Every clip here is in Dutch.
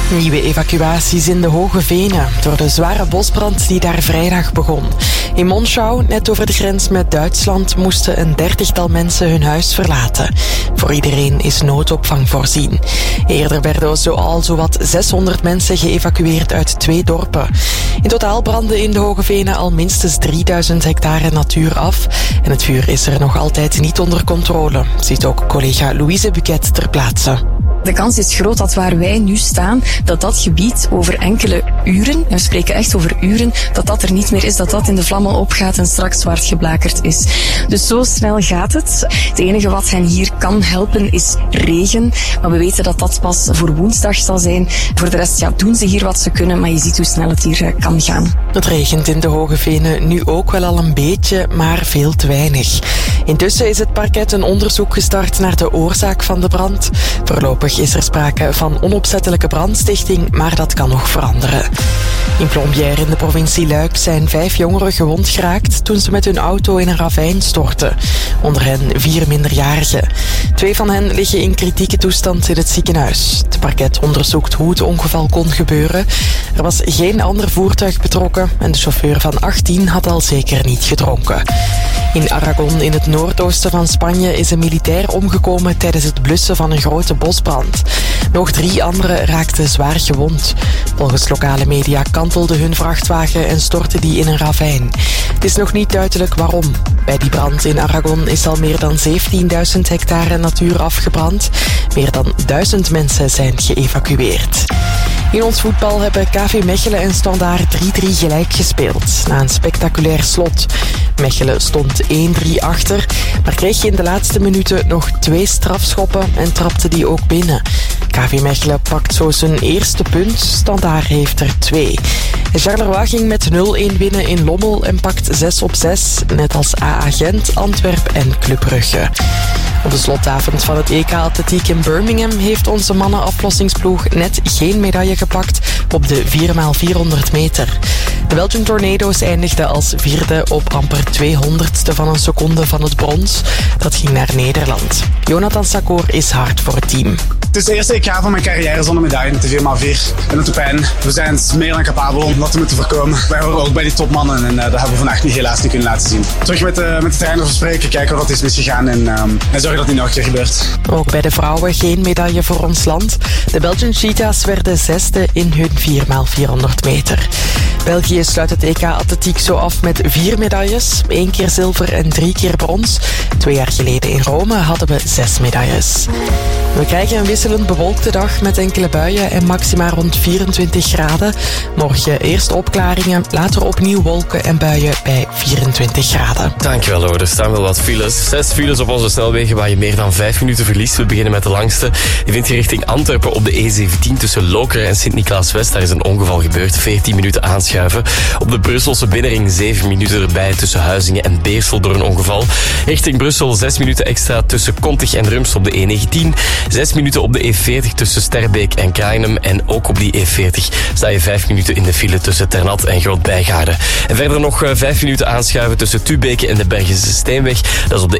Nieuwe evacuaties in de Hoge Venen door de zware bosbrand die daar vrijdag begon. In Monschau, net over de grens met Duitsland, moesten een 30-tal mensen hun huis verlaten. Voor iedereen is noodopvang voorzien. Eerder werden zoal zowat 600 mensen geëvacueerd uit 2 dorpen. In totaal brandde in de Hoge Venen al minstens 3000 hectare natuur af. En het vuur is er nog altijd niet onder controle, ziet ook collega Louise Buquet ter plaatse. De kans is groot dat waar wij nu staan, dat gebied over enkele uren, en we spreken echt over uren, dat er niet meer is, dat in de vlammen opgaat en straks zwart geblakerd is. Dus zo snel gaat het. Het enige wat hen hier kan helpen is regen, maar we weten dat pas voor woensdag zal zijn. Voor de rest doen ze hier wat ze kunnen, maar je ziet hoe snel het hier kan gaan. Het regent in de Hoge Venen nu ook wel al een beetje, maar veel te weinig. Intussen is het parket een onderzoek gestart naar de oorzaak van de brand. Voorlopig is er sprake van onopzettelijke brandstichting, maar dat kan nog veranderen. In Plombières in de provincie Luik zijn 5 jongeren gewond geraakt toen ze met hun auto in een ravijn stortten. Onder hen 4 minderjarigen. 2 van hen liggen in kritieke toestand in het ziekenhuis. Het parket onderzoekt hoe het ongeval kon gebeuren. Er was geen ander voertuig betrokken en de chauffeur van 18 had al zeker niet gedronken. In Aragon, in het noordoosten van Spanje, is een militair omgekomen tijdens het blussen van een grote bosbrand. Nog 3 anderen raakten zwaar gewond. Volgens lokale media kantelde hun vrachtwagen en stortte die in een ravijn. Het is nog niet duidelijk waarom. Bij die brand in Aragon is al meer dan 17.000 hectare natuur afgebrand. Meer dan 1000 mensen zijn geëvacueerd. In ons voetbal hebben KV Mechelen en Standaard 3-3 gelijk gespeeld, na een spectaculair slot. Mechelen stond 1-3 achter, maar kreeg in de laatste minuten nog 2 strafschoppen en trapte die ook binnen. KV Mechelen pakt zo zijn eerste punt, Standaard heeft er 2. En Charleroi ging met 0-1 winnen in Lommel en pakt 6 op 6, net als AA Gent, Antwerp en Club Brugge. Op de slotavond van het EK Atletiek in Birmingham heeft onze mannenaflossingsploeg net geen medaille gepakt op de 4x400 meter. De Belgian Tornado's eindigden als 4e op amper 200ste van een seconde van het brons. Dat ging naar Nederland. Jonathan Sakor is hard voor het team. Het is de eerste EK van mijn carrière zonder medaille met de 4x4. En dat doet pijn. We zijn meer dan capabel om dat te moeten voorkomen. Wij horen ook bij die topmannen en dat hebben we vandaag helaas niet kunnen laten zien. Terug met de trainer spreken, kijken wat is misgegaan en zorgen dat het niet nog een keer gebeurt. Ook bij de vrouwen geen medaille voor ons land. De Belgian Cheetahs werden 6e in hun 4x400 meter. België sluit het EK Atletiek zo af met 4 medailles. 1 keer zilver en 3 keer brons. 2 jaar geleden in Rome hadden we 6 medailles. We krijgen een wisselend bewolkte dag met enkele buien en maxima rond 24 graden. Morgen eerst opklaringen, later opnieuw wolken en buien bij 24 graden. Dankjewel hoor, er staan wel wat files. 6 files op onze snelwegen waar je meer dan 5 minuten verliest. We beginnen met de langste. Die vindt je richting Antwerpen op de E17 tussen Lokeren en Sint-Niklaas-West. Daar is een ongeval gebeurd, 14 minuten aanschuiven. Op de Brusselse binnenring 7 minuten erbij tussen Huizingen en Beersel door een ongeval. Richting Brussel 6 minuten extra tussen Kontig en Rumst op de E19. 6 minuten op de E40 tussen Sterbeek en Krainem. En ook op die E40 sta je 5 minuten in de file tussen Ternat en Groot-Bijgaarden. En verder nog 5 minuten aanschuiven tussen Tubeke en de Bergense Steenweg. Dat is op de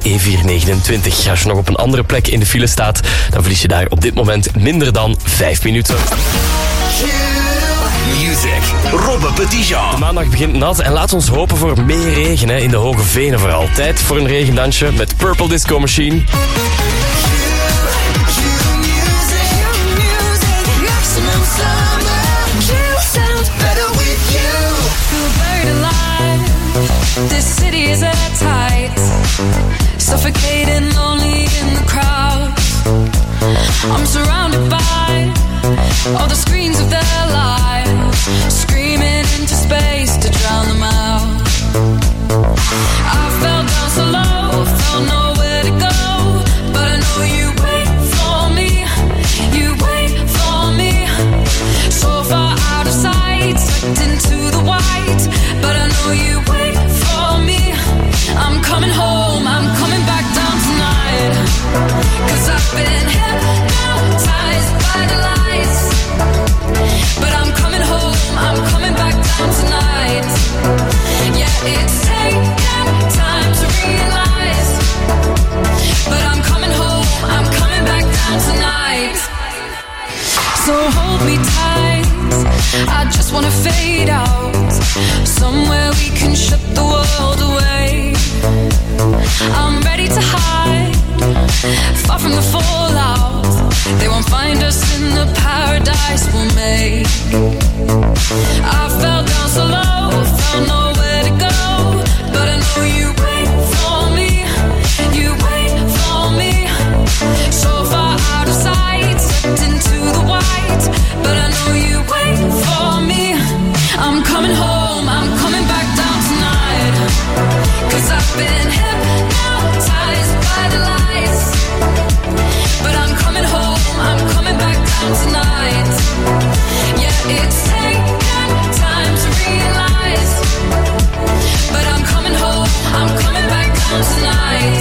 E429. Als je nog op een andere plek in de file staat, dan verlies je daar op dit moment minder dan 5 minuten. Music. Robbe Petitjean. De maandag begint nat en laat ons hopen voor meer regen in de Hoge Venen vooral. Tijd voor een regendansje met Purple Disco Machine. This city is at tight, suffocating, lonely in the crowd. I'm surrounded by all the screens of their lives, screaming into space to drown them out. I fell down so low, felt nowhere to go, but I know you wait for me, you wait for me. So far out of sight, sucked into the white, but I know you wait for me. I'm coming home, I'm coming back down tonight, 'cause I've been hypnotized by the lights, but I'm coming home, I'm coming back down tonight. Yeah, it's taken time to realize, but I'm coming home, I'm coming back down tonight. So hold me tight. I just wanna fade out, somewhere we can shut the world away. I'm ready to hide, far from the fallout. They won't find us in the paradise we'll make. I fell down so low, found nowhere to go, but I know you wait for me, you wait for me. So far out of sight, stepped into the white, but I know you wait for me. I'm coming home, I'm coming back down tonight, 'cause I've been hypnotized by the lights. But I'm coming home, I'm coming back down tonight. Yeah, it's taken time to realize, but I'm coming home, I'm coming back down tonight.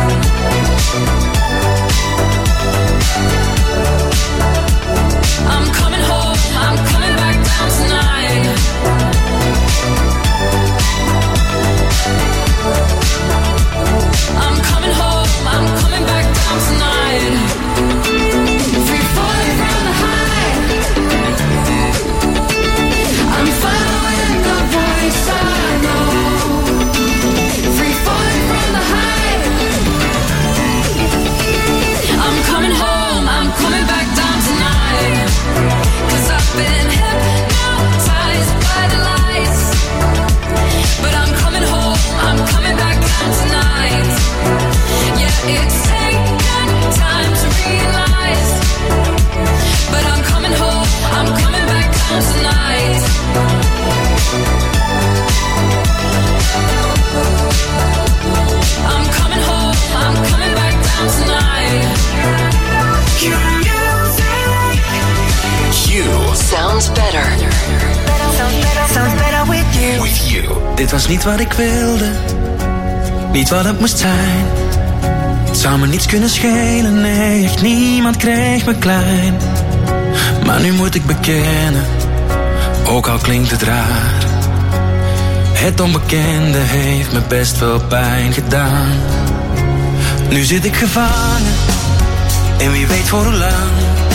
I'm coming home, I'm coming back down tonight. I'm coming home, I'm coming back down tonight. Free falling from the high, I'm following the voice I know. Free falling from the high, I'm coming home, I'm coming back down tonight, 'cause I've been hypnotized by the lights. But I'm coming home, I'm coming back down tonight. Yeah, it's taken time to realize, but I'm coming home, I'm coming back down tonight. I'm coming home, I'm coming back down tonight. You sounds better. Sounds better with you. With you. Dit was niet wat ik wilde, niet wat het moest zijn. Het zou me niets kunnen schelen, nee, echt niemand kreeg me klein. Maar nu moet ik bekennen, ook al klinkt het raar. Het onbekende heeft me best veel pijn gedaan. Nu zit ik gevangen, en wie weet voor hoe lang.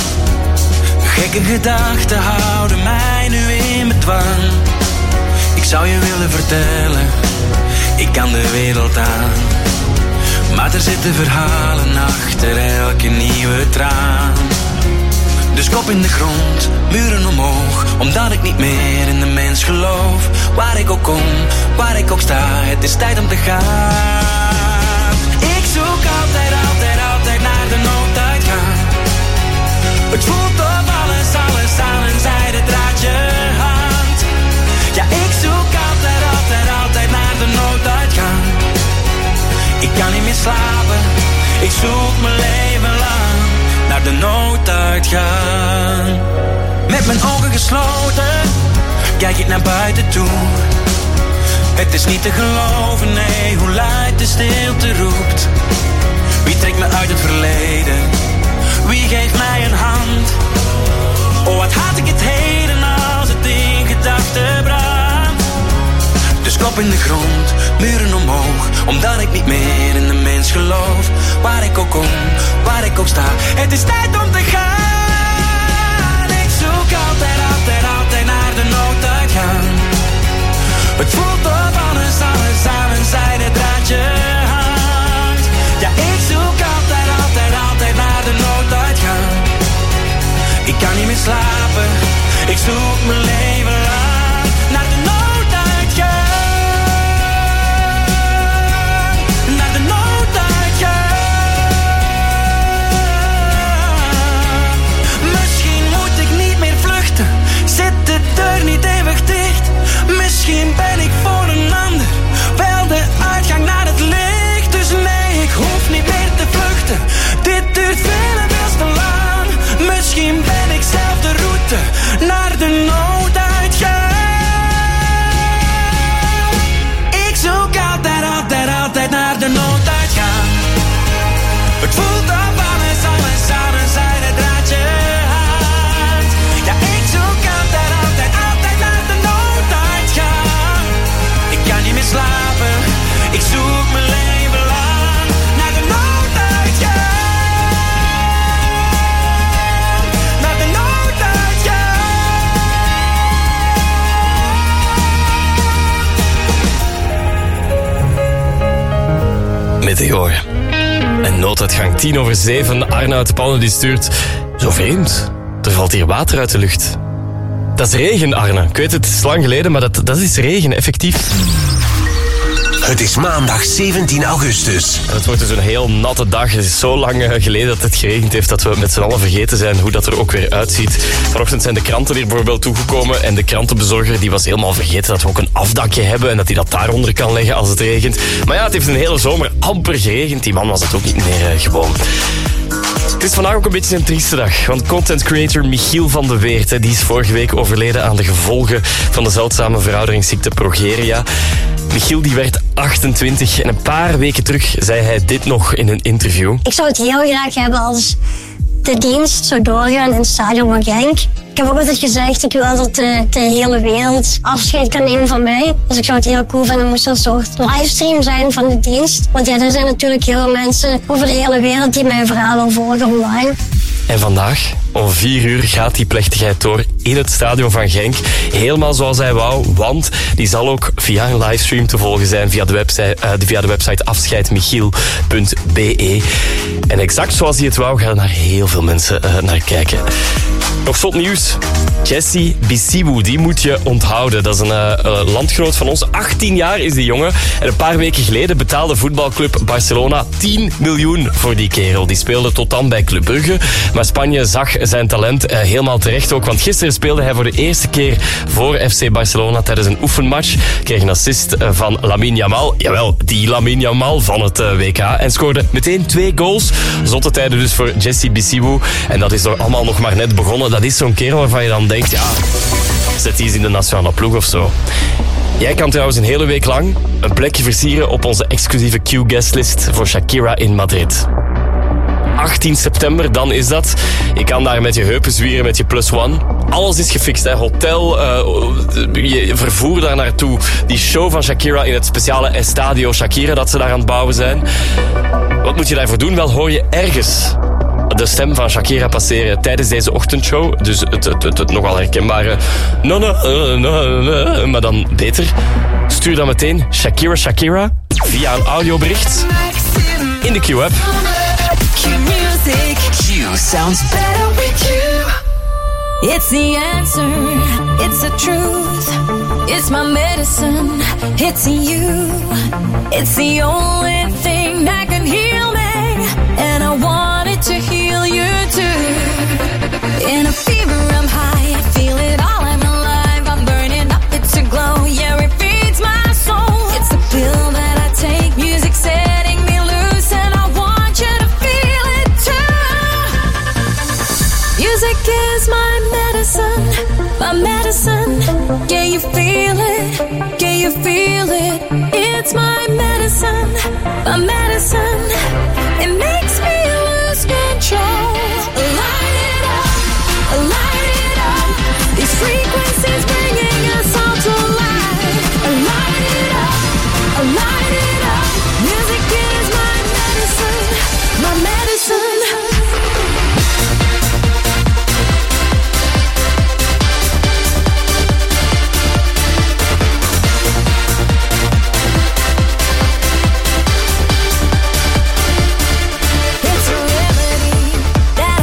Gekke gedachten houden mij nu in bedwang. Ik zou je willen vertellen, ik kan de wereld aan. Maar er zitten verhalen achter elke nieuwe traan. Dus kop in de grond, muren omhoog, omdat ik niet meer in de mens geloof. Waar ik ook kom, waar ik ook sta, het is tijd om te gaan. Ik zoek altijd, altijd, altijd naar de nooduitgang. Het voelt of alles aan een zijden draadje hangt. Ja, ik zoek altijd, altijd, altijd naar de nooduitgang. Ik kan niet meer slapen, ik zoek mijn leven lang naar de nooduitgang. Met mijn ogen gesloten, kijk ik naar buiten toe. Het is niet te geloven, nee, hoe luid de stilte roept. Wie trekt me uit het verleden? Wie geeft mij een hand? Oh, wat haat ik het heden als het in gedachten brandt. Dus kop in de grond, muren omhoog, omdat ik niet meer in de mens geloof. Waar ik ook kom, waar ik ook sta, het is tijd om te gaan. Ik zoek altijd, altijd, altijd naar de nooduitgang. Het voelt of alles aan een zijden draadje hangt. Ja, ik zoek altijd, altijd, altijd naar de nooduitgang. Ik kan niet meer slapen, ik zoek mijn leven lang naar de nooduitgang. Naar de nooduitgang. Misschien moet ik niet meer vluchten, zit de deur niet eeuwig dicht. Misschien ben ik voor een ander wel de uitgang naar het licht. Dus nee, ik hoef niet meer te vluchten, dit duurt veel en veel te lang. Misschien ben ik zelf de route naar de nooduitgang. Meteor. En nooduitgang 6:10. Arne uit de Pannen die stuurt... Zo vreemd, er valt hier water uit de lucht. Dat is regen, Arne. Ik weet het is lang geleden, maar dat is regen, effectief. Het is maandag 17 augustus. Het wordt dus een heel natte dag. Het is zo lang geleden dat het geregend heeft dat we met z'n allen vergeten zijn hoe dat er ook weer uitziet. Vanochtend zijn de kranten hier bijvoorbeeld toegekomen en de krantenbezorger die was helemaal vergeten dat we ook een afdakje hebben en dat hij dat daaronder kan leggen als het regent. Maar ja, het heeft een hele zomer amper geregend. Die man was het ook niet meer gewoon. Het is vandaag ook een beetje een trieste dag, want content creator Michiel van de Weert, die is vorige week overleden aan de gevolgen van de zeldzame verouderingsziekte progeria. Michiel die werd 28 en een paar weken terug zei hij dit nog in een interview. Ik zou het heel graag hebben als de dienst zou doorgaan in het stadion van Genk. Ik heb ook altijd gezegd, ik wil dat de hele wereld afscheid kan nemen van mij. Dus ik zou het heel cool vinden, moest er een soort livestream zijn van de dienst. Want ja, er zijn natuurlijk heel veel mensen over de hele wereld die mijn verhaal wil volgen online. En vandaag, om 4:00, gaat die plechtigheid door in het stadion van Genk. Helemaal zoals hij wou, want die zal ook via een livestream te volgen zijn via de website afscheidmichiel.be. En exact zoals hij het wou, gaan er naar heel veel mensen naar kijken. Nog zot nieuws. Jessie Bissibu, die moet je onthouden. Dat is een landgenoot van ons. 18 jaar is die jongen. En een paar weken geleden betaalde voetbalclub Barcelona 10 miljoen voor die kerel. Die speelde tot dan bij Club Brugge. Maar Spanje zag zijn talent helemaal terecht ook. Want gisteren speelde hij voor de eerste keer voor FC Barcelona tijdens een oefenmatch. Kreeg een assist van Lamine Yamal. Jawel, die Lamine Yamal van het WK. En scoorde meteen 2 goals. Zotte tijden dus voor Jessie Bissibu. En dat is er allemaal nog maar net begonnen. Dat is zo'n kerel waarvan je dan denkt, ja, zet die eens in de nationale ploeg of zo. Jij kan trouwens een hele week lang een plekje versieren op onze exclusieve Q-guestlist voor Shakira in Madrid. 18 september, dan is dat. Je kan daar met je heupen zwieren met je Plus One. Alles is gefixt, hè. Hotel, je vervoer daar naartoe. Die show van Shakira in het speciale Estadio Shakira dat ze daar aan het bouwen zijn. Wat moet je daarvoor doen? Wel, hoor je ergens de stem van Shakira passeren tijdens deze ochtendshow. Dus het nogal herkenbare maar dan beter. Stuur dan meteen Shakira via een audiobericht in de Q-app. Q-music. Q sounds Better with you. It's the answer. It's the truth. It's my medicine. It's you. It's the only thing that can heal me. And I want it to heal you too. In a fever I'm high. I feel it all. I'm alive. I'm burning up. It's a glow. Yeah, it feeds my soul. It's the pill that I take. Music setting me loose. And I want you to feel it too. Music is my medicine. My medicine. Yeah, you feel it. Yeah, you feel it. It's my medicine. My medicine. It makes me lose control. Light it up. Light it up. These frequencies bringing us all to life. Light it up. Light it up. Music is my medicine. My medicine. It's a remedy that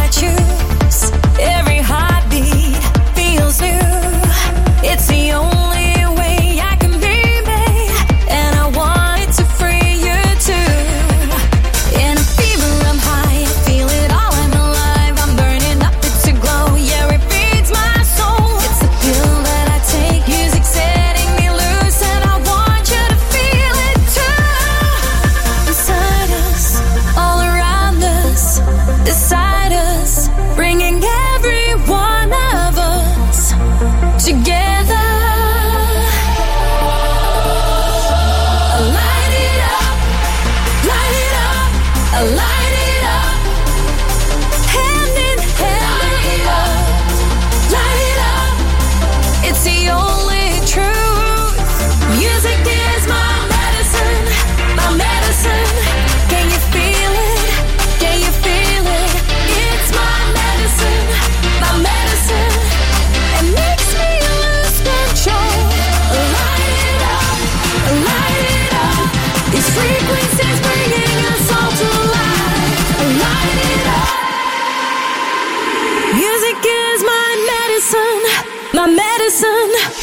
medicine.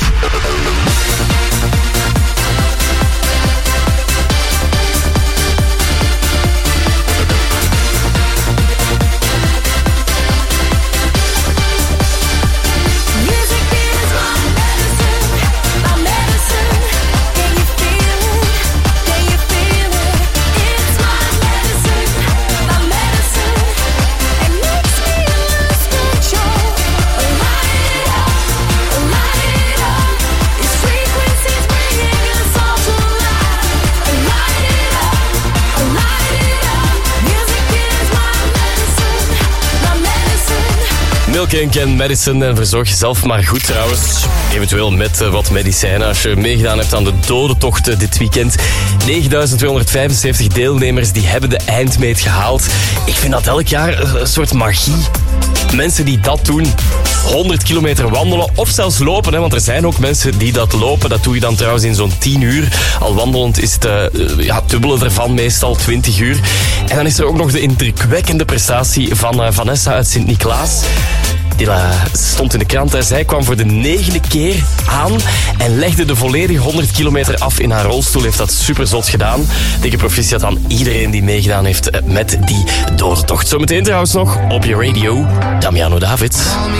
Milk en Medicine, en verzorg jezelf maar goed trouwens. Eventueel met wat medicijnen als je meegedaan hebt aan de dodentocht dit weekend. 9.275 deelnemers die hebben de eindmeet gehaald. Ik vind dat elk jaar een soort magie. Mensen die dat doen, 100 kilometer wandelen of zelfs lopen. Hè, want er zijn ook mensen die dat lopen. Dat doe je dan trouwens in zo'n 10 uur. Al wandelend is het dubbele ervan, meestal 20 uur. En dan is er ook nog de indrukwekkende prestatie van Vanessa uit Sint-Niklaas. Die stond in de krant en zij kwam voor de 9e keer aan en legde de volledige 100 kilometer af in haar rolstoel. Heeft dat super zot gedaan. Dikke proficiat aan iedereen die meegedaan heeft met die doortocht. Zometeen trouwens nog op je radio, Damiano David.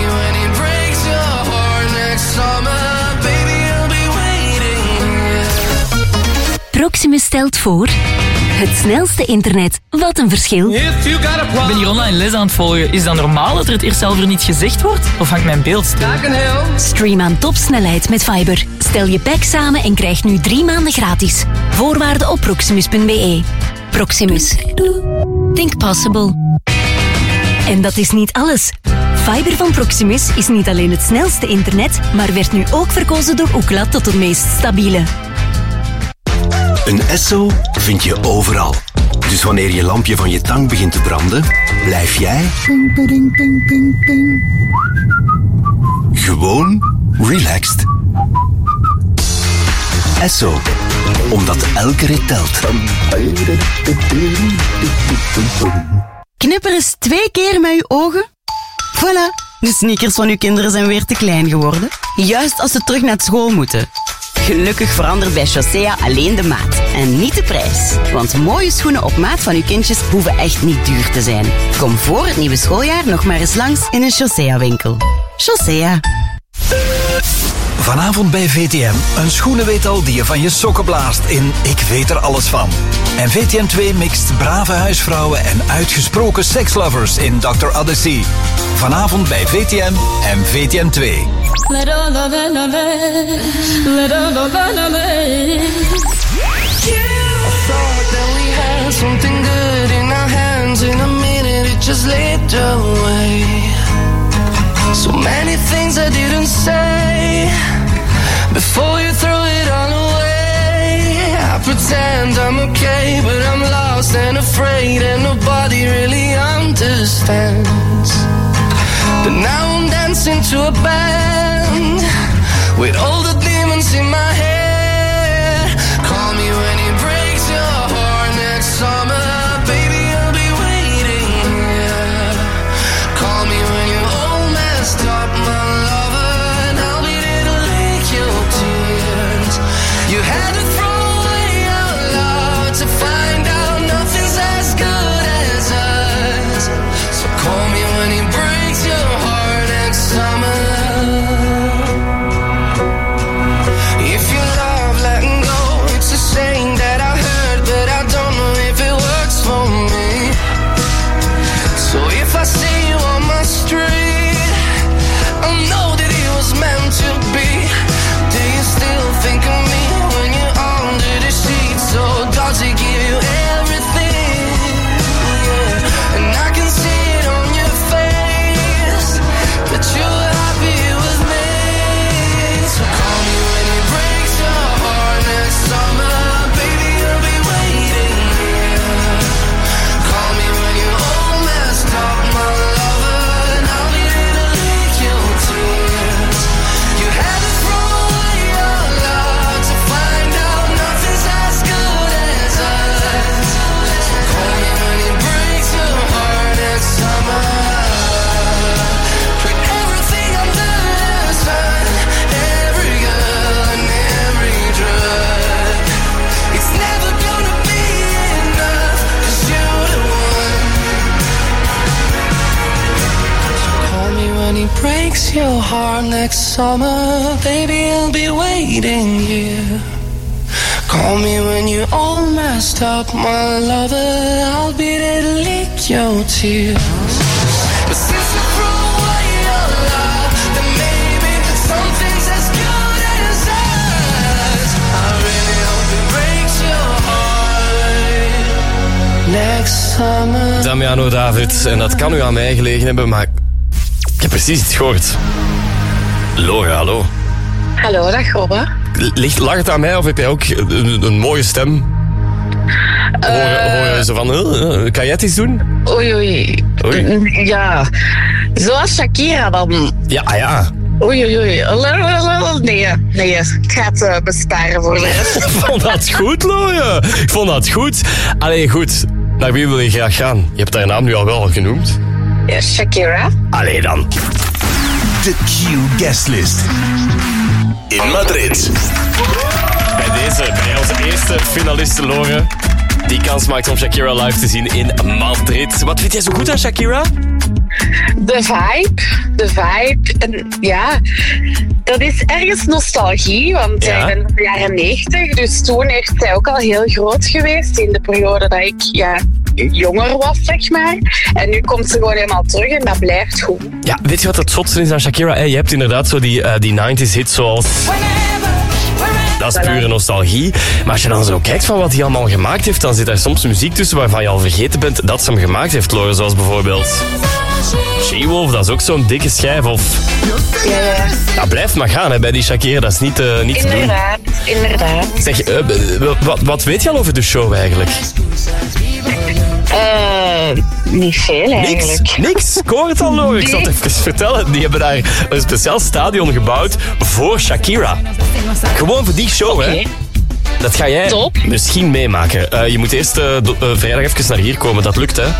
Proximus stelt voor... Het snelste internet. Wat een verschil. Ik ben hier online les aan het volgen. Is dat normaal dat er het eerst zelf er niet gezegd wordt? Of hangt mijn beeld stil? Stream aan topsnelheid met Fiber. Stel je pack samen en krijg nu 3 maanden gratis. Voorwaarden op proximus.be. Proximus. Think possible. En dat is niet alles. Fiber van Proximus is niet alleen het snelste internet, maar werd nu ook verkozen door Ookla tot het meest stabiele. Een Esso vind je overal. Dus wanneer je lampje van je tang begint te branden, blijf jij gewoon relaxed. Esso, omdat elke rit telt. Knipper eens 2 keer met uw ogen. Voilà, de sneakers van uw kinderen zijn weer te klein geworden. Juist als ze terug naar school moeten. Gelukkig verandert bij Chaussea alleen de maat en niet de prijs. Want mooie schoenen op maat van uw kindjes hoeven echt niet duur te zijn. Kom voor het nieuwe schooljaar nog maar eens langs in een Chaussea-winkel. Chaussea. Vanavond bij VTM een schoenenweetal die je van je sokken blaast in Ik weet er alles van. En VTM 2 mixt brave huisvrouwen en uitgesproken sekslovers in Dr. Odyssey. Vanavond bij VTM en VTM 2. Let all love it, love it. Let all love it. I thought that we had something good in our hands. In a minute it just slipped away. So many things I didn't say before you throw it all away. I pretend I'm okay, but I'm lost and afraid, and nobody really understands. But now I'm dancing to a band with all the demons in my head. Call me when it breaks your heart next summer. Baby, I'll be waiting, yeah. Call me when you're all messed up, my lover, and I'll be there to lick your tears. You had to throw away our love to find out nothing's as good as us. So call me when it breaks your heart next summer. If breaks your heart next summer, baby, I'll be waiting here. Call me when you're all messed up, my lover, I'll be there to lick your tears. But since you threw away your love, then maybe something's as good as us. I really hope it breaks your heart next summer. Damiano David, en dat kan u aan mij gelegen hebben, maar ik heb precies iets gehoord. Laura, hallo. Hallo, dag Robbe. Lag het aan mij of heb jij ook een mooie stem? Hoor je zo van, kan jij het eens doen? Oei. Ja, zoals Shakira dan. Ja. Oei. Nee, het gaat besparen voor de rest. Ik vond dat goed, Laura. Ik vond dat goed. Allee, goed. Naar wie wil je graag gaan? Je hebt haar naam nu al wel genoemd. Ja, Shakira. Allee dan. De Q Guestlist. In Madrid. Bij onze eerste finaliste Laura, die kans maakt om Shakira live te zien in Madrid. Wat vind jij zo goed aan Shakira? De vibe. En ja, dat is ergens nostalgie, want ik ben van de jaren 90, dus toen heeft zij ook al heel groot geweest in de periode dat ik jonger was, zeg maar. En nu komt ze gewoon helemaal terug en dat blijft goed. Ja, weet je wat het zotste is aan Shakira? Je hebt inderdaad zo die 90s hits zoals... Dat is pure nostalgie. Maar als je dan zo kijkt van wat hij allemaal gemaakt heeft, dan zit er soms muziek tussen waarvan je al vergeten bent dat ze hem gemaakt heeft, Laura. Zoals bijvoorbeeld She-Wolf, dat is ook zo'n dikke schijf. Of... Ja. Dat blijft maar gaan hè, bij die Shakira, dat is niet te doen. Inderdaad. Zeg, wat weet je al over de show eigenlijk? Niet veel eigenlijk. Niks? Ik hoor het al, Laura. Ik zal het even vertellen. Die hebben daar een speciaal stadion gebouwd voor Shakira. Gewoon voor die show, hè. Dat ga jij misschien meemaken. Je moet eerst vrijdag even naar hier komen. Dat lukt, hè?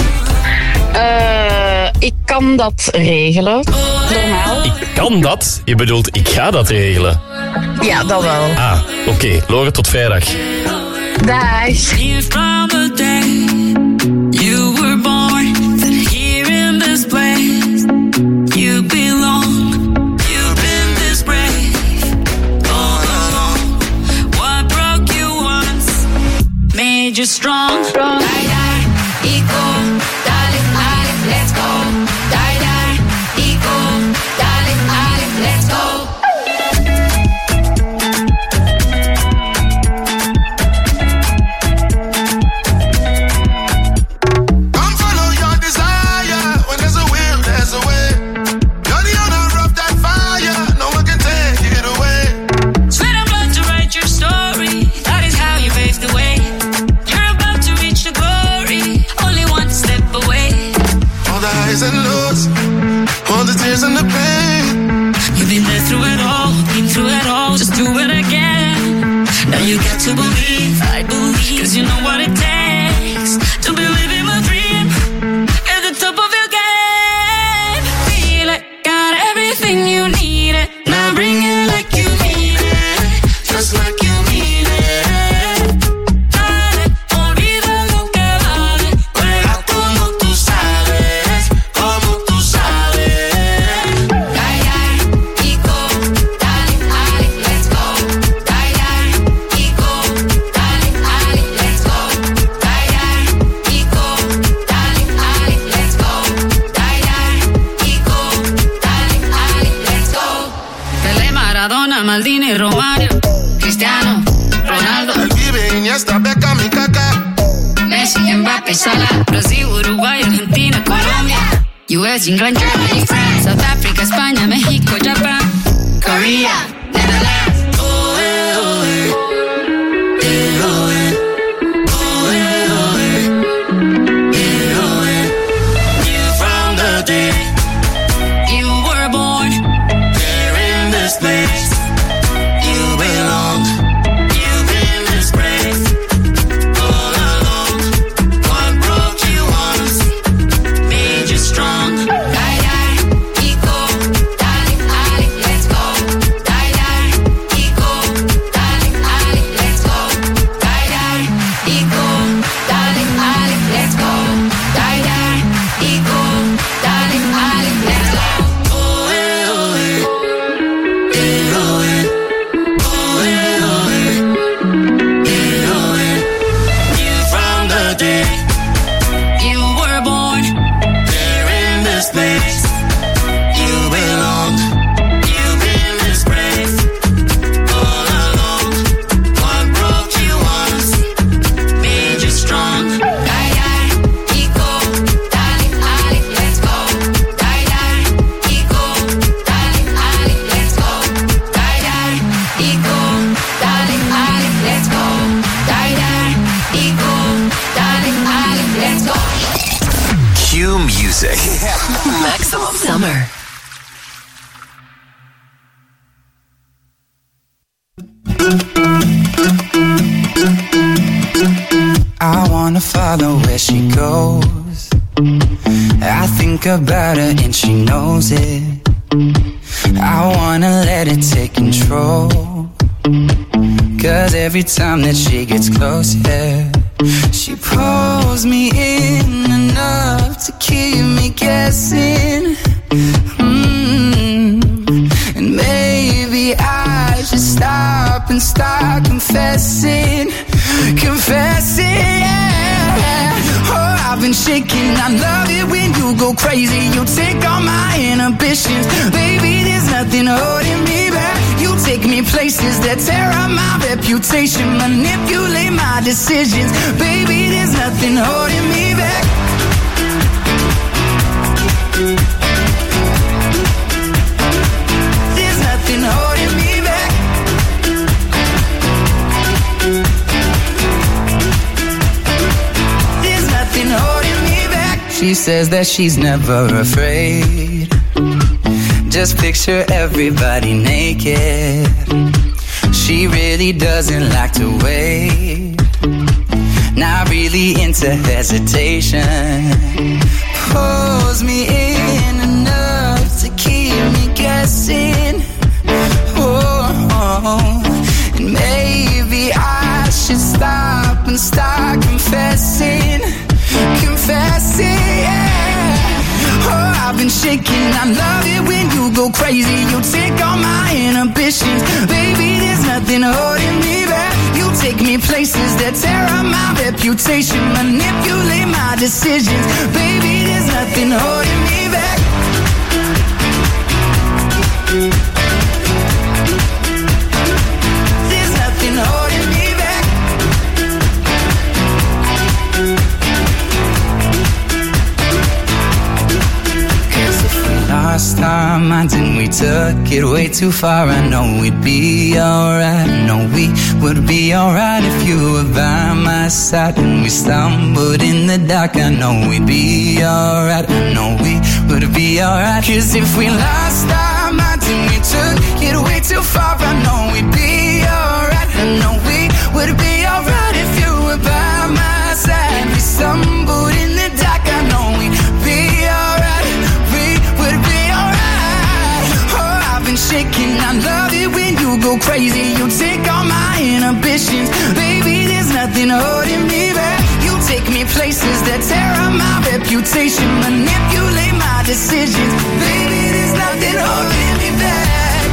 Ik kan dat regelen. Normaal. Ik kan dat? Je bedoelt, ik ga dat regelen? Ja, dat wel. Oké. Laura, tot vrijdag. Dag. You were born here in this place. You belong. You've been this brave all along. What broke you once made you strong. Die, ego, darling, let's go. Die, ego, darling, let's go. And lows, all the tears and the pain. You've been there through it all, been through it all, just do it again. Now you got to believe, I believe, cause you know what it takes to believe in my dream. At the top of your game, feel it, got everything you need it. Now bring it like you mean it, just like you mean it. Dale, olvida lo que vale, juega como tú sabes. Maldini, Romario, Cristiano, Ronaldo, El Pibe, Iniesta, Beckham y Kaká, Messi, Mbappé, Salah, Brasil, Uruguay, Argentina, Colombia, US, England, Germany, France, South Africa, España, México, Japan, Korea, Netherlands. from the day you were born here in this place. You belong. You've been this brave all along. What broke you once made you strong. Die, ego, I wanna follow where she goes. I think about her and she knows it. I wanna let it take control. 'Cause every time that she gets close, yeah, she pulls me in enough to keep me guessing. And maybe I should stop and start confessing, yeah. Oh, I've been shaking, I love it when you go crazy. You take all my inhibitions, baby, there's nothing holding me back. You take me places that tear up my reputation, manipulate my decisions, baby, there's nothing holding me back. There's nothing holding me back. There's nothing holding me back. She says that she's never afraid. Just picture everybody naked. She really doesn't like to wait. Not really into hesitation. Pulls me in enough to keep me guessing. Oh, and maybe I should stop and start confessing, yeah. Oh, I've been shaking, I love it when you go crazy. You take all my inhibitions, baby, there's nothing holding me back. You take me places that tear up my reputation, manipulate my decisions, baby, there's nothing holding me back. There's nothing holding me back. Last time I didn't, we took it way too far. I know we'd be alright. I know we would be alright if you were by my side. When we stumbled in the dark, I know we'd be alright. I know we would be alright. 'Cause if we lost our minds and we took it way too far, I know we'd be alright. I know we would be alright if you were by my side. We stumbled in the dark, I know we'd be alright. Shaking, I love it when you go crazy. You take all my inhibitions, baby, there's nothing holding me back. You take me places that tear up my reputation, manipulate my decisions, baby, there's nothing holding me back.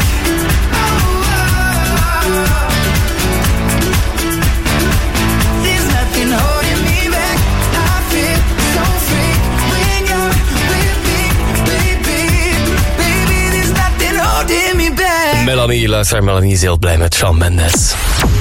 There's nothing holding me back. I feel so free when you're with me, baby. Baby, there's nothing holding me back. Melanie, luisteraar Melanie is heel blij met Shawn Mendes.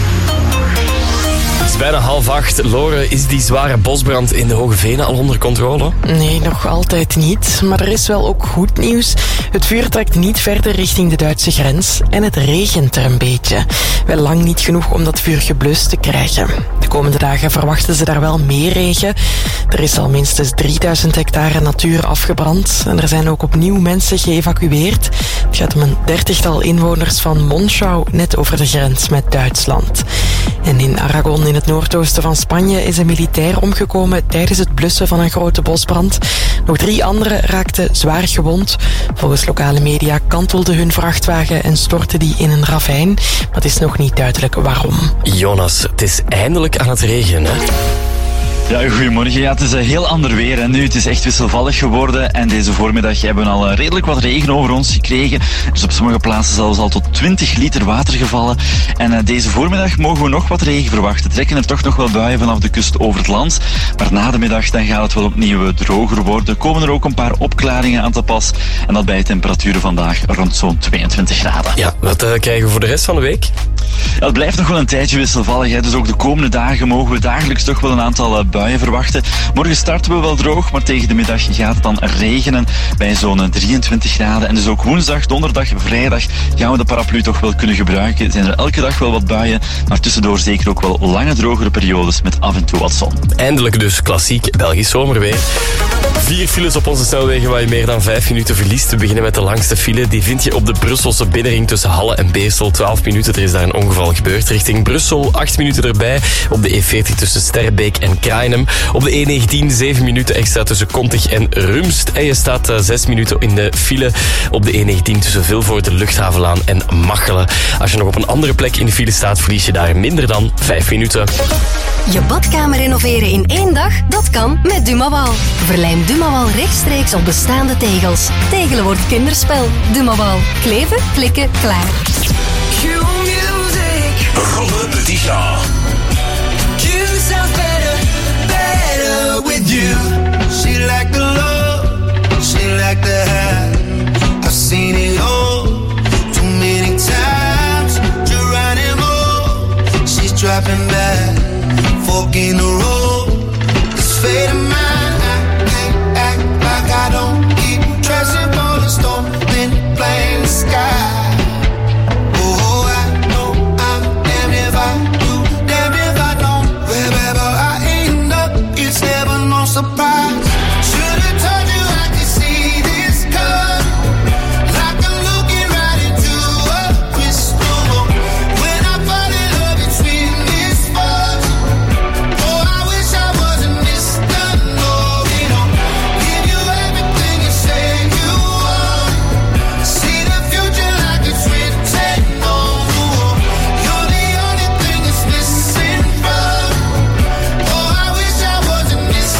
Het is bijna 7:30. Lore, is die zware bosbrand in de Hoge Venen al onder controle? Nee, nog altijd niet. Maar er is wel ook goed nieuws. Het vuur trekt niet verder richting de Duitse grens en het regent er een beetje. Wel lang niet genoeg om dat vuur geblust te krijgen. De komende dagen verwachten ze daar wel meer regen. Er is al minstens 3000 hectare natuur afgebrand en er zijn ook opnieuw mensen geëvacueerd. Het gaat om een 30-tal inwoners van Monschau, net over de grens met Duitsland. En in Aragon, in het noordoosten van Spanje, is een militair omgekomen tijdens het blussen van een grote bosbrand. Nog 3 anderen raakten zwaar gewond. Volgens lokale media kantelde hun vrachtwagen en stortte die in een ravijn. Maar het is nog niet duidelijk waarom. Jonas, het is eindelijk aan het regenen, hè? Ja, goedemorgen. Ja, het is een heel ander weer en nu. Het is echt wisselvallig geworden en deze voormiddag hebben we al redelijk wat regen over ons gekregen. Er is op sommige plaatsen zelfs al tot 20 liter water gevallen. En deze voormiddag mogen we nog wat regen verwachten. Trekken er toch nog wel buien vanaf de kust over het land. Maar na de middag dan gaat het wel opnieuw droger worden. Komen er ook een paar opklaringen aan te pas. En dat bij temperaturen vandaag rond zo'n 22 graden. Ja, wat krijgen we voor de rest van de week? Ja, het blijft nog wel een tijdje wisselvallig. Hè. Dus ook de komende dagen mogen we dagelijks toch wel een aantal buien verwachten. Morgen starten we wel droog, maar tegen de middag gaat het dan regenen bij zo'n 23 graden. En dus ook woensdag, donderdag, vrijdag gaan we de paraplu toch wel kunnen gebruiken. Zijn er elke dag wel wat buien, maar tussendoor zeker ook wel lange drogere periodes met af en toe wat zon. Eindelijk dus klassiek Belgisch zomerweer. 4 files op onze snelwegen waar je meer dan 5 minuten verliest. We beginnen met de langste file. Die vind je op de Brusselse binnenring tussen Halle en Beersel. 12 minuten, er is daar een ongeval gebeurd. Richting Brussel, 8 minuten erbij. Op de E40 tussen Sterrebeek en Krainem. Op de E19, 7 minuten extra tussen Kontig en Rumst. En je staat 6 minuten in de file op de E19 tussen Vilvoorde, Luchthavenlaan en Machelen. Als je nog op een andere plek in de file staat, verlies je daar minder dan 5 minuten. Je badkamer renoveren in 1 dag? Dat kan met Dumawal. Verlijm Dumawal rechtstreeks op bestaande tegels. Tegelen wordt kinderspel. Dumawal. Kleven, klikken, klaar. Robbe Petit Jean. You sound better, better with you. She like the love, she like the high. I've seen it all, too many times. Geronimo, she's dropping back, fork in the road. It's fate of mine, I can't act like I don't keep dressing for the storm, then blame the sky. Surprise. Should've told you I could see this coming. Like I'm looking right into a crystal ball. When I fall in love, it's with misfortune. Oh, I wish I wasn't Mr. Know-it-all. Give you everything you say you want. See the future like it's written on the wall. You're the only thing that's missing from. Oh, I wish I wasn't Mr.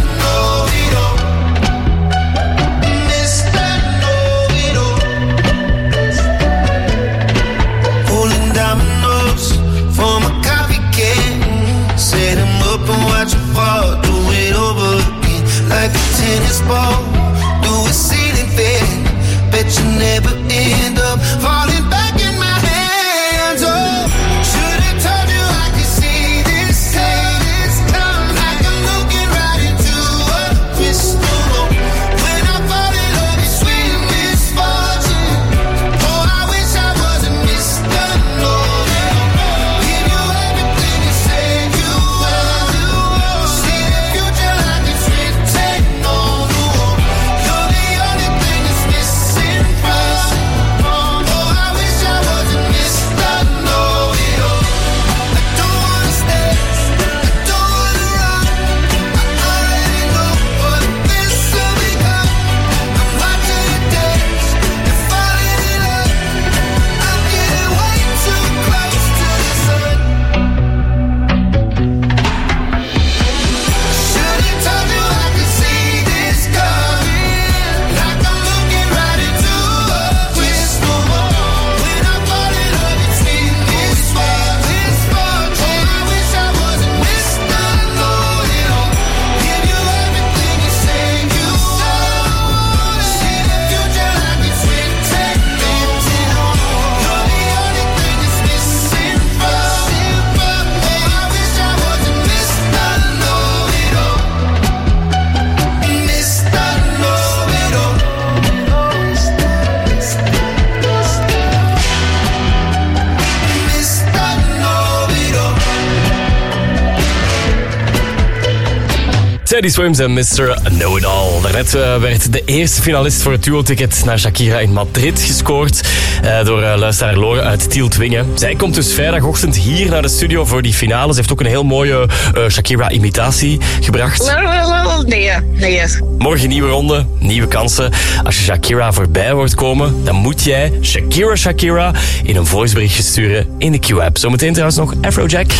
Watch you fall, do it over again. Like a tennis ball, do a ceiling fan. Bet you never end up falling back in my hands. Oh, should've told you I could see this coming. Like I'm looking right into a crystal ball. When I fall in love, it's sweet misfortune. Oh, I wish I wasn't Mr. Know-it-all. Give you everything you say you want. See the future like it's written on the wall. You're the only thing that's missing from. Oh, I wish I wasn't Mr. Know-it-all. I don't wanna stay, I don't wanna run. I already know what this will become. I'm watching it dance and falling in love. I'm getting way too close to the sun. Should've told you I could see this coming. Like I'm looking right into a crystal ball. When I fall in love, it's in this far. Oh, I wish I wasn't Mr. Know-it-all. Give you everything you say you want. See the future like it's written on the wall. You're the only thing that's missing from. Oh, I wish I wasn't Mr. Know-it-all. Mr. Know-it-all. Mr. Know-it-all. Teddy Swims en Mr. Know-it-all. Daarnet werd de eerste finalist voor het duo-ticket naar Shakira in Madrid gescoord door luisteraar Lore uit Tieltwingen. Zij komt dus vrijdagochtend hier naar de studio voor die finale. Ze heeft ook een heel mooie Shakira-imitatie gebracht. Nee. Morgen nieuwe ronde, nieuwe kansen. Als je Shakira voorbij hoort komen, dan moet jij Shakira in een voiceberichtje sturen in de Q-app. Zometeen trouwens nog Afrojack.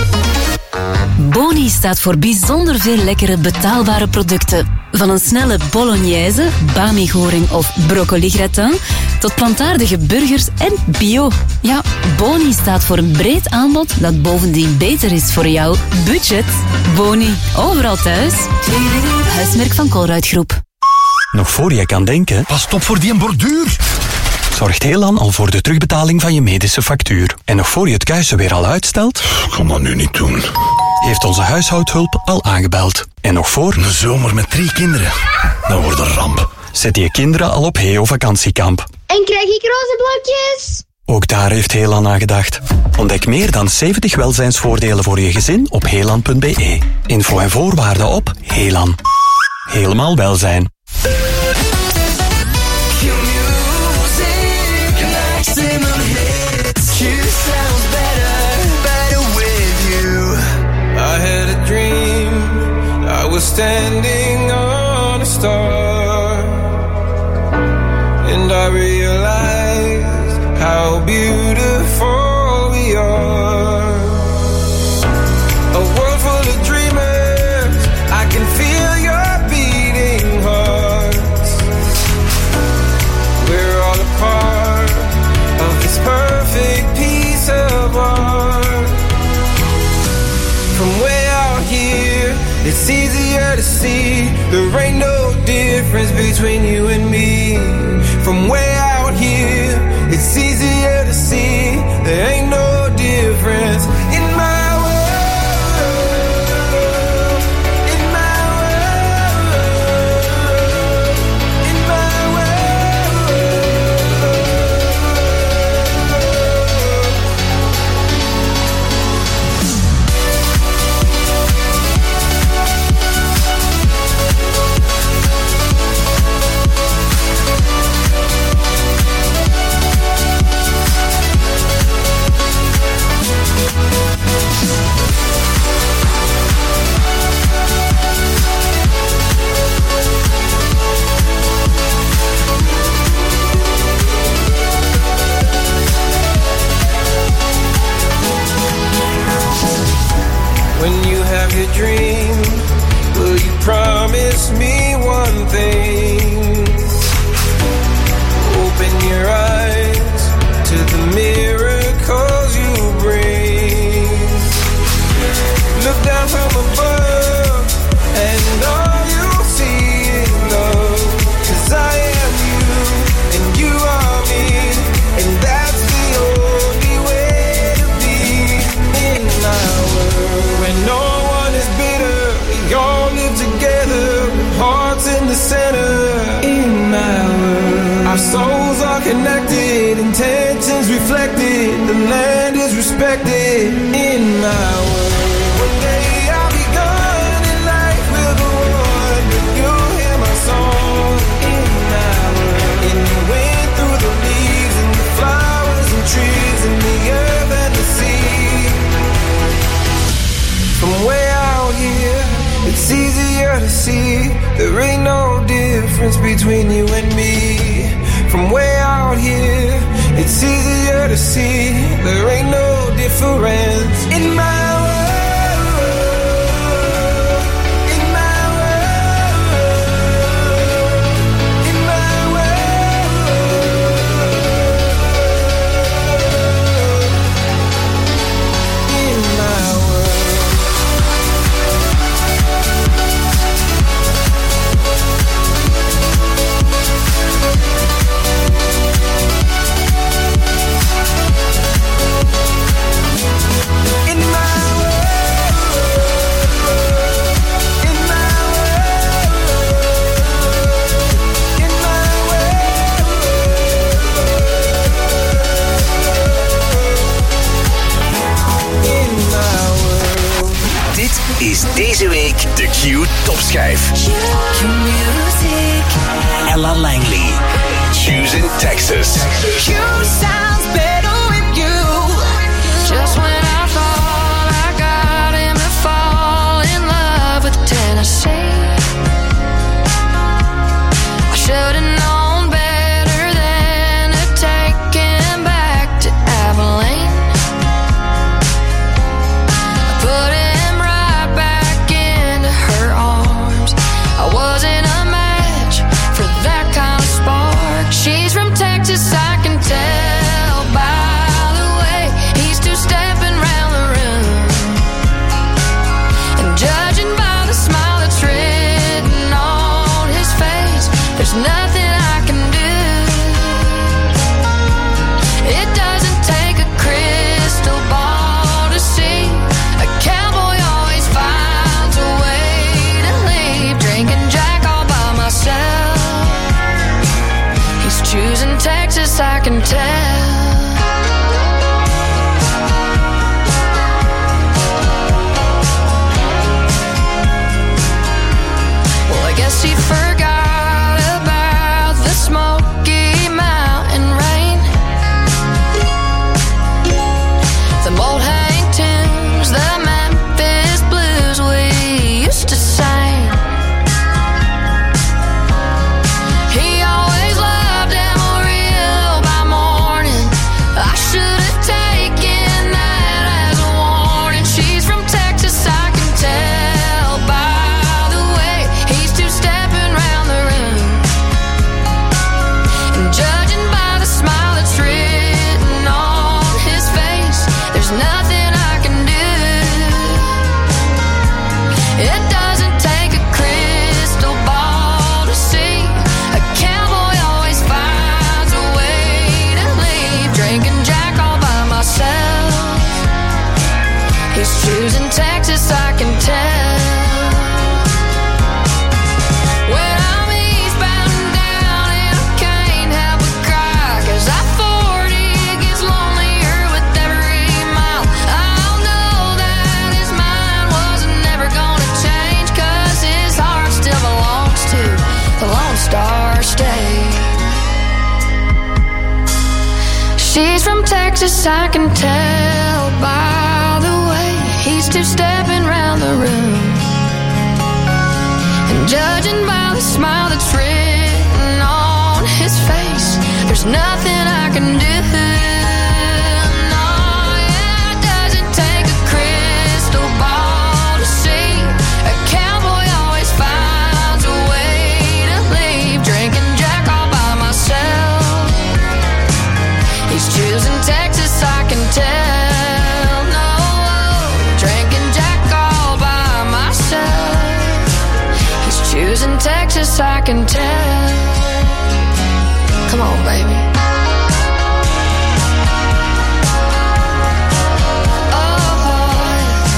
Boni staat voor bijzonder veel lekkere betaalbare producten. Van een snelle bolognese, bami-goring of broccoli-gratin tot plantaardige burgers en bio. Ja, Boni staat voor een breed aanbod dat bovendien beter is voor jouw budget. Boni, overal thuis. Huismerk van Colruyt Groep. Nog voor je kan denken... Pas op voor die borduur. Zorgt Helan al voor de terugbetaling van je medische factuur. En nog voor je het kuisen weer al uitstelt... Ik kan dat nu niet doen. Heeft onze huishoudhulp al aangebeld. En nog voor... Een zomer met 3 kinderen. Dat wordt een ramp. Zet je kinderen al op Heo vakantiekamp. En krijg ik roze blokjes? Ook daar heeft Helan aan gedacht. Ontdek meer dan 70 welzijnsvoordelen voor je gezin op helan.be. Info en voorwaarden op Helan. Helemaal welzijn. Maximum hits. Q sounds standing on a star, and I realized how beautiful we are. A world full of dreamers, I can feel your beating hearts. We're all a part of this perfect piece of art. From way out here, it's easier to see there ain't no difference between you and me. From way out here, it's easier to see there ain't no difference in my world, in my world, in my When you have your dream, will you promise me one thing? Open your eyes to the miracles you bring. Look down from above and all you'll see is love. 'Cause I am you and you are me, and that's the only way to be in my world. When no one is bitter, we all live together, with hearts in the center. In my world, our souls are connected, intentions reflected, the land is respected. In my world, one day I'll be gone and life will go on, but you'll hear my song. In my world, in the wind through the leaves and the flowers and trees and the earth and the sea. From way out here, it's easier to see there ain't no difference between you and me. From way out here, it's easier to see there ain't no difference in my world, in my world, in my world, in my world. Is deze week de Q topschijf. Ella Langley, Choosing Texas. Q sounds better with you. Just when I thought I got him to fall in love with Tennessee, I should have known better than to take him back to Abilene. I put him right back into her arms. I wasn't a match for that kind of spark. She's from Texas, I can tell by the way he's two-stepping round the room. And judging by the smile that's written on his face, there's nothing I can do. It doesn't take a crystal ball to see a cowboy always finds a way to leave. Drinking Jack all by myself. He's choosing Texas, I She's from Texas, I can tell by the way he's two-stepping round the room. And judging by the smile that's written on his face, there's nothing I can do. No, yeah, it doesn't take a crystal ball to see. A cowboy always finds a way to leave. Drinking Jack all by myself. He's choosing Texas, I can tell. No, drinking Jack all by myself. He's choosing Texas, I can tell. Come on, baby. Oh,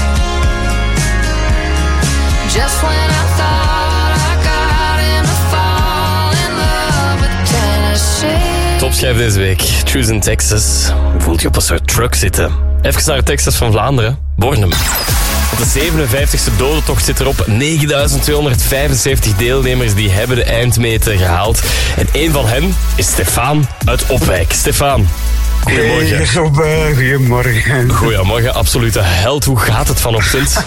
just when I thought I got him to fall in love with Tennessee. Topschijf deze week. Choosing Texas. Voelt je op een soort truck zitten. Even naar Texas van Vlaanderen. Bornem. De 57e dodentocht zit erop. 9.275 deelnemers die hebben de eindmeter gehaald. En één van hen is Stefan uit Opwijk. Stefan, goedemorgen. Hey, goedemorgen. Goedemorgen, absolute held. Hoe gaat het vanochtend?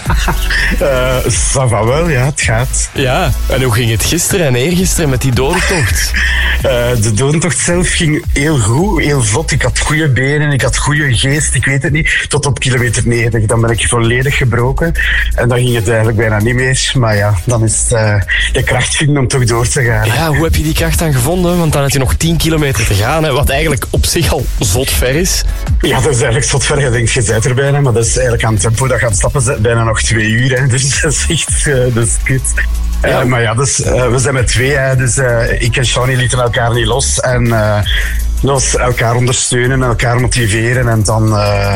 Ça va wel, ja, het gaat. Ja, en hoe ging het gisteren en eergisteren met die dodentocht? De dodentocht zelf ging heel goed, heel vlot. Ik had goede benen, ik had goede geest, ik weet het niet. Tot op kilometer 90, dan ben ik volledig gebroken. En dan ging het eigenlijk bijna niet meer. Maar ja, dan is het de kracht vinden om toch door te gaan. Ja, hoe heb je die kracht dan gevonden? Want dan had je nog 10 kilometer te gaan, hè, wat eigenlijk op zich al zot ver is. Ja, dat is eigenlijk zot ver. Je denkt, je bent er bijna, maar dat is eigenlijk aan het tempo dat gaat stappen bijna nog 2 uur. Hè. Dus dat is echt dat is kut. Ja. Maar ja, dus, we zijn met 2, hè, dus ik en Shawnee lieten elkaar niet los. En elkaar ondersteunen, elkaar motiveren en dan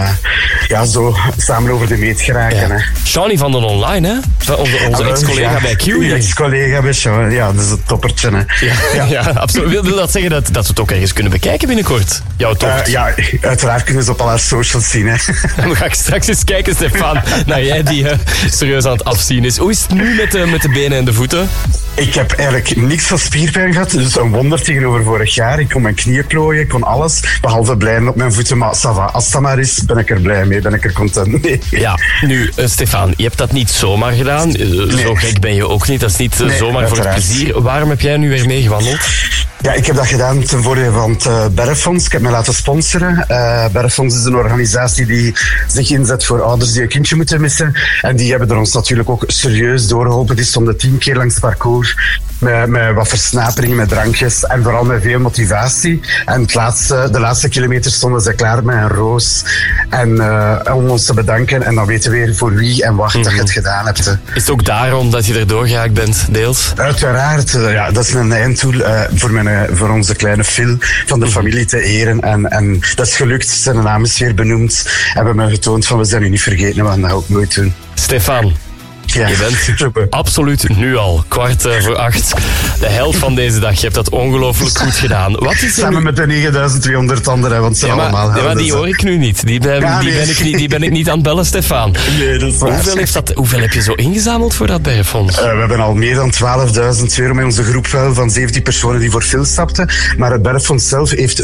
zo samen over de meet geraken. Ja. Hè. Shawnee van den Online, hè? Onze ex-collega bij Q. Ex-collega bij Shawnee, ja, dat is het toppertje. Hè. Ja, absoluut. Wil dat zeggen dat we het ook ergens kunnen bekijken binnenkort? Jouw tocht? Ja, uiteraard kunnen ze op al haar socials zien. Hè. Dan ga ik straks eens kijken, Stefan, naar jij die serieus aan het afzien is. Hoe is het nu met de benen en de voeten? Ik heb eigenlijk niks van spierpijn gehad. Dus een wonder tegenover vorig jaar. Ik kon mijn knieën plooien, ik kon alles. Behalve blijven op mijn voeten. Maar ça va, als dat maar is, ben ik er blij mee. Ben ik er content mee. Ja, nu, Stefan, je hebt dat niet zomaar gedaan. Nee. Zo gek ben je ook niet. Dat is niet zomaar voor het plezier. Waarom heb jij nu weer meegewandeld? Ja, ik heb dat gedaan ten voordele van het Berrefonds. Ik heb mij laten sponsoren. Berrefonds is een organisatie die zich inzet voor ouders die een kindje moeten missen. En die hebben er ons natuurlijk ook serieus doorgeholpen. Die stonden 10 keer langs het parcours. Met wat versnaperingen, met drankjes en vooral met veel motivatie. En de laatste kilometer stonden ze klaar met een roos. En om ons te bedanken. En dan weten we weer voor wie en wat dat je het gedaan hebt. Is het ook daarom dat je erdoor geraakt bent, deels? Uiteraard. Ja, dat is een einddoel voor onze kleine Phil van de familie te eren. En dat is gelukt. Zijn naam is weer benoemd. En we hebben getoond van we zijn u niet vergeten. We gaan dat ook nooit doen. Stefan. Ja. Je bent absoluut nu al 7:15 de held van deze dag. Je hebt dat ongelooflijk goed gedaan. Wat is samen met de 9.200 anderen, want ze allemaal... Ja, maar die hoor ik nu niet. Die ben ik niet aan het bellen, Stefan. Nee, dat is waar. Hoeveel heb je zo ingezameld voor dat Berrefonds? We hebben al meer dan €12.000 met onze groep van 17 personen die voor Phil stapten. Maar het Berrefonds zelf heeft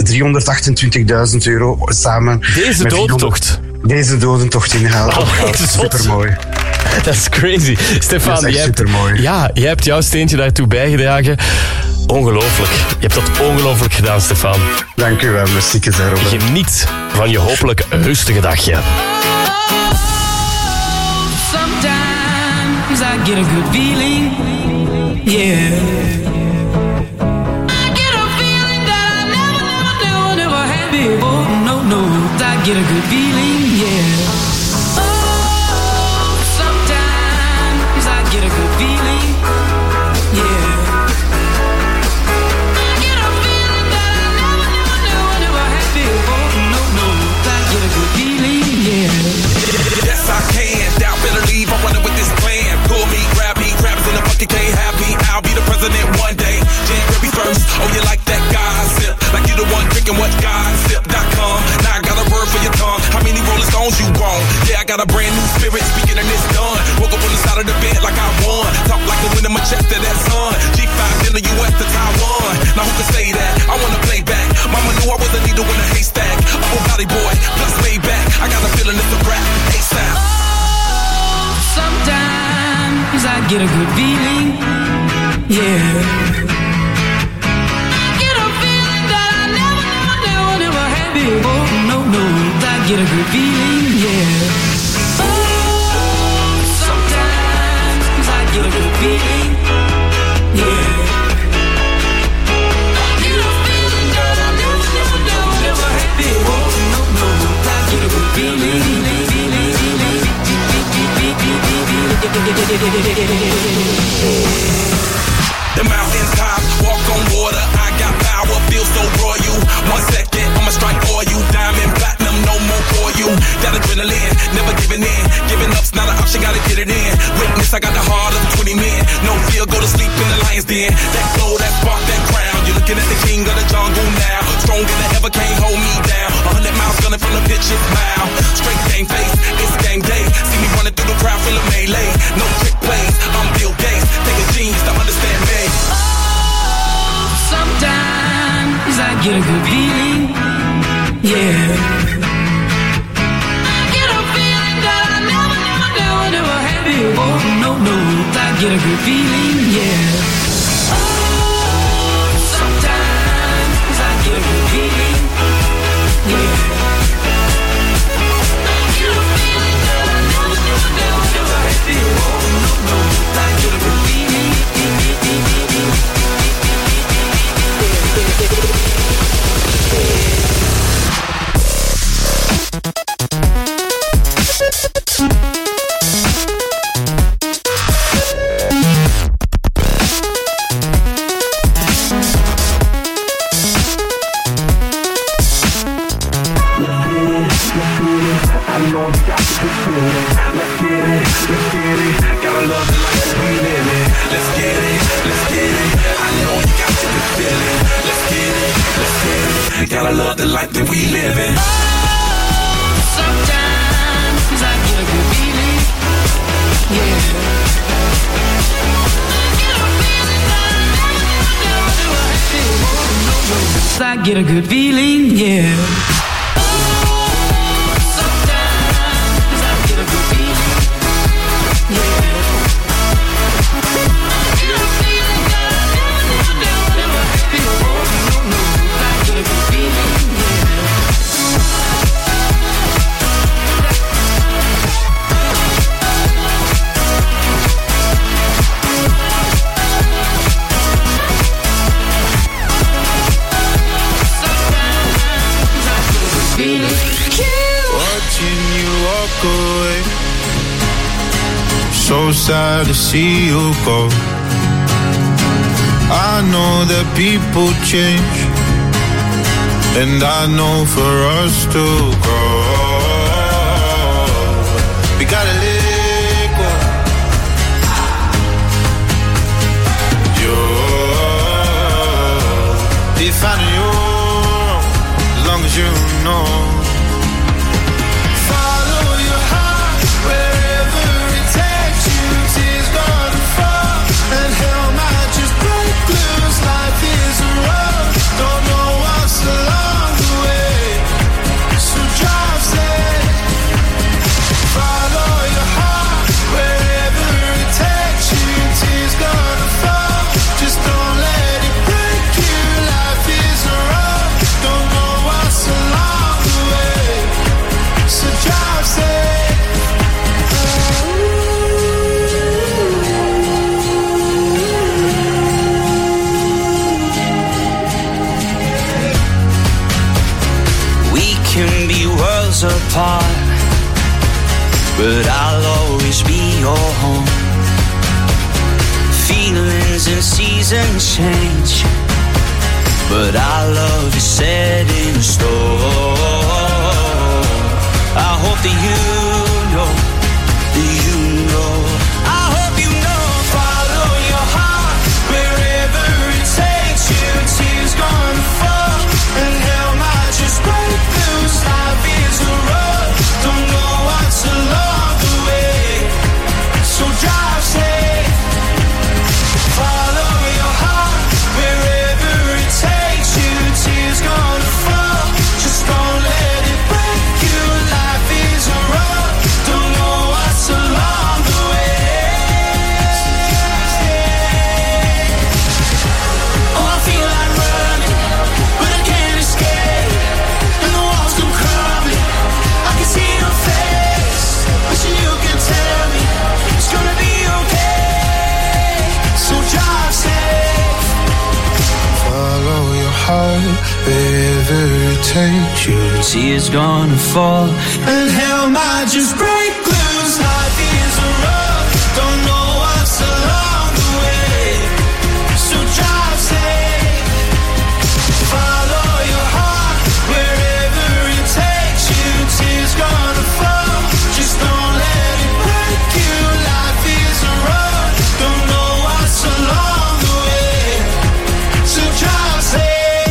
€328.000 samen... Deze dodentocht? Deze dodentocht ingehaald. Supermooi. Dat is crazy. Stefan, jij hebt jouw steentje daartoe bijgedragen. Ongelooflijk. Je hebt dat ongelooflijk gedaan, Stefan. Dank u wel, merci. Geniet van je hopelijk rustige dagje. Sometimes I get a good feeling, yeah. I get a feeling that I never had before. No, I get a good feeling, yeah. Can't have me, I'll be the president one day. January 1st, oh you like that gossip? Like you the one drinking what gossip.com. Now I got a word for your tongue. How many Rolling Stones you want? Yeah, I got a brand new spirit speaking and it's done. Woke up on the side of the bed like I won. Talk like the wind in my chest to that sun. G5 in the US to Taiwan. Now who can say that? I wanna play back. Mama knew I was a needle in a haystack. good feeling, yeah. Get a feeling that I never had before. No, I get a good feeling, yeah. Oh, sometimes I get a good feeling, yeah. Get a feeling that I never had before. No, I get a good feeling. The mountain top, walk on water. I got power, feel so royal. 1 second, I'ma strike for you. Diamond, platinum, no more for you. That adrenaline, never giving in. Giving up's not an option, gotta get it in. Witness, I got the heart of the 20 men. No fear, go to sleep in the lion's den. That glow, that spark, that crown. You're looking at the king of the jungle now. Stronger than ever, can't hold me down. 100 miles gunning from the pitch's mile. Straight game face, it's game day. See me running through the crowd, full of melee. No trick plays, I'm Bill Gates. Take a genius to understand me. Oh, sometimes I get a good feeling, yeah. Get a feeling that I never had before. No, I get a good feeling, yeah. Oh, sometimes I get a good feeling, yeah. Get a feeling that I never had before. No, I get a good feeling. Gotta love the life that we live in. Sometimes I get a good feeling, yeah. I get a good feeling, yeah. Sometimes I get a good feeling, yeah. Watching you walk away, so sad to see you go. I know that people change, and I know for us to grow, we gotta let go. You're defining your own, as long as you know. Apart, but I'll always be your home. Feelings and seasons change, but our love is set in stone. I hope that you know, I hope you know. Follow your heart wherever it takes you. Tears gonna fall and hell might just break loose. Life is a road, don't know what's along the way, so drive safe. Follow your heart wherever it takes you. Tears gonna fall, just don't let it break you. Life is a road. takes you, tears gonna fall, and hell might just break loose. Life is a road, don't know what's along the way, so drive safe, follow your heart wherever it takes you. Tears gonna fall, just don't let it break you. Life is a road, don't know what's along the way, so drive safe.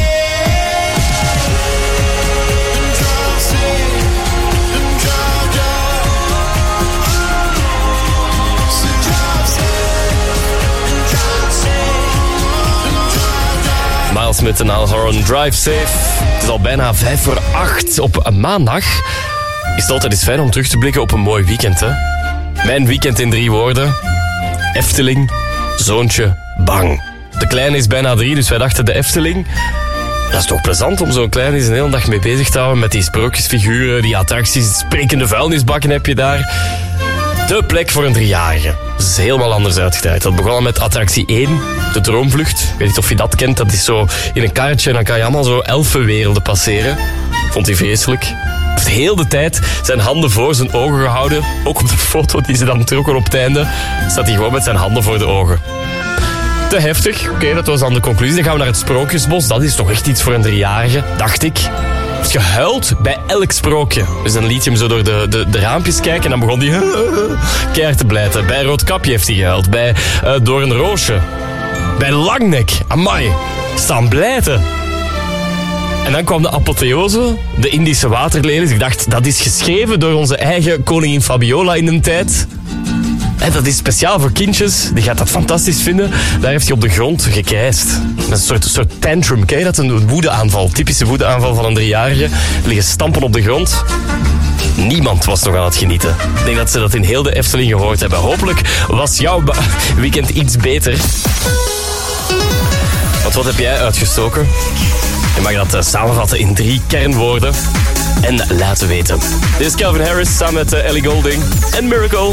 Miles met een Alhorn Drive Safe. Het is al bijna 7:55 op een maandag. Is het altijd eens fijn om terug te blikken op een mooi weekend, hè? Mijn weekend in 3 woorden. Efteling, zoontje, bang. De kleine is bijna 3, dus wij dachten de Efteling. Dat is toch plezant om zo'n kleine eens een hele dag mee bezig te houden met die sprookjesfiguren, die attracties, sprekende vuilnisbakken heb je daar. De plek voor een 3-jarige. Dat is helemaal anders uitgedraaid. Dat begon al met attractie 1, de Droomvlucht. Ik weet niet of je dat kent. Dat is zo in een karretje en dan kan je allemaal zo elfenwerelden passeren. Vond hij vreselijk. Hij heeft heel de tijd zijn handen voor zijn ogen gehouden. Ook op de foto die ze dan trokken op het einde staat hij gewoon met zijn handen voor de ogen. Te heftig. Oké, dat was dan de conclusie. Dan gaan we naar het Sprookjesbos. Dat is toch echt iets voor een 3-jarige, dacht ik. Gehuild bij elk sprookje. Dus dan liet je hem zo door de raampjes kijken en dan begon hij keihard te blijten. Bij Roodkapje heeft hij gehuild. Bij Doornroosje. Bij Langnek. Amai. Staan blijten. En dan kwam de apotheose, de Indische waterlelies. Ik dacht, dat is geschreven door onze eigen koningin Fabiola in een tijd. En dat is speciaal voor kindjes. Die gaat dat fantastisch vinden. Daar heeft hij op de grond gekrijst. Een soort tantrum. Ken je dat? Een woedeaanval. Typische woedeaanval van een 3-jarige. Liggen stampen op de grond. Niemand was nog aan het genieten. Ik denk dat ze dat in heel de Efteling gehoord hebben. Hopelijk was jouw weekend iets beter. Want wat heb jij uitgestoken? Je mag dat samenvatten in 3 kernwoorden. En laten weten. Dit is Calvin Harris samen met Ellie Goulding en Miracle.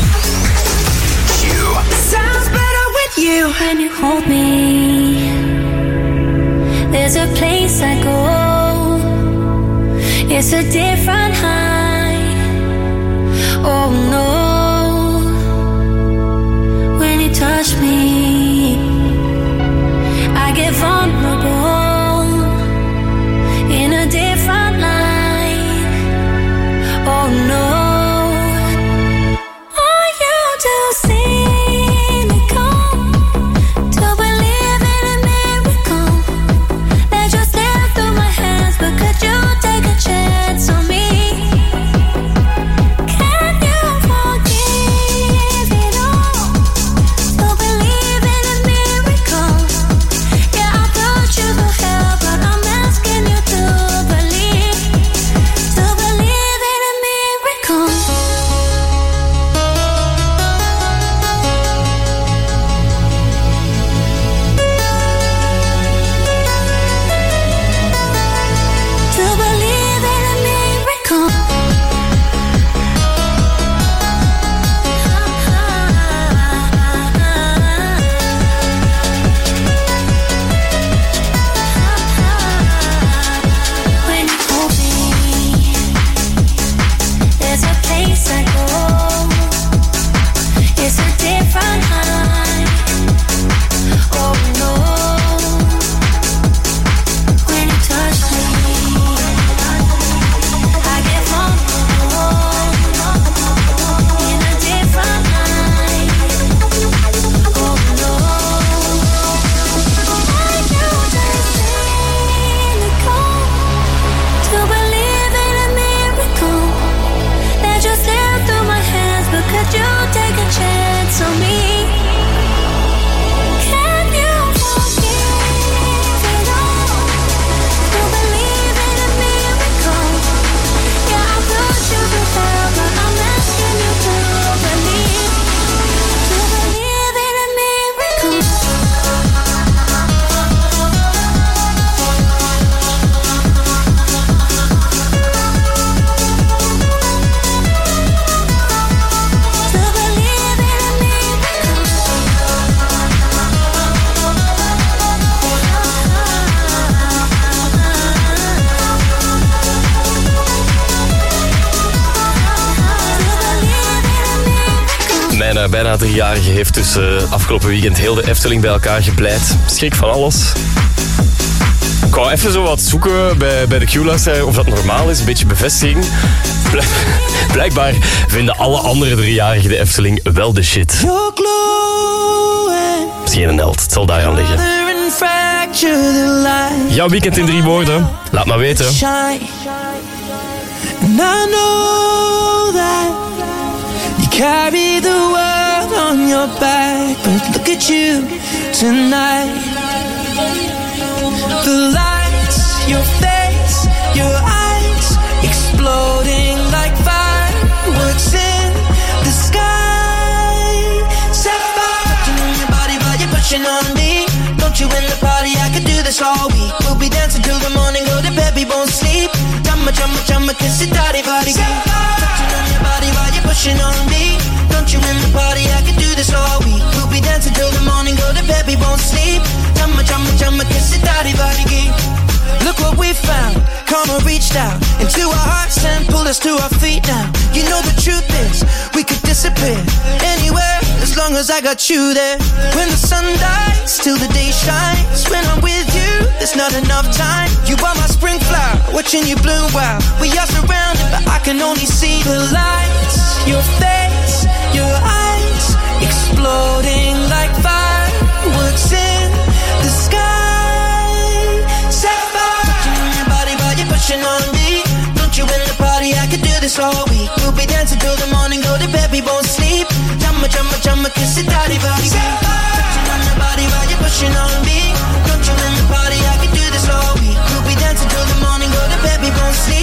Sounds better with you when you hold me. There's a place I go. It's a different high. Oh no. When you touch me, I get vulnerable in a different light. Oh no. Chance on me. bijna 3-jarige heeft dus afgelopen weekend heel de Efteling bij elkaar gepleit. Schrik van alles. Ik wou even zo wat zoeken bij de Q-luisteraar of dat normaal is, een beetje bevestiging. Blijkbaar vinden alle andere 3-jarigen de Efteling wel de shit. Misschien een held, het zal daaraan liggen. Jouw weekend in 3 woorden, laat maar weten. And I know that you carry the world on your back, but look at you tonight. The lights, your face, your eyes, exploding like fireworks in the sky. Set fire to your body while you're pushing on me. Don't you in the party, I could do this all week. We'll be dancing till the morning, go to bed, we won't sleep. Chumma, kiss it, daddy, body, girl. Touching on your body while you're pushing on me. Don't you in the party, I could do this all week. We'll be dancing till the morning, go to bed, we won't sleep. Chumma, kiss it, daddy, body, girl. Look what we found, karma reached out into our hearts and pulled us to our feet now. You know the truth is, we could disappear anywhere as long as I got you there. When the sun dies, till the day shines. When I'm with you, there's not enough time. You are my spring flower, watching you bloom wild. We are surrounded, but I can only see the lights. Your face, your eyes, exploding like fireworks in the sky. Pushing on me. Don't you in the party, I could do this all week. We'll be dancing till the morning, go to bed, we won't sleep. Chumma, kiss it, daddy, body, girl. Touching on your body while you're pushing on me. Don't you in the party, I could do this all week. We'll be dancing till the morning, go to bed, we won't sleep.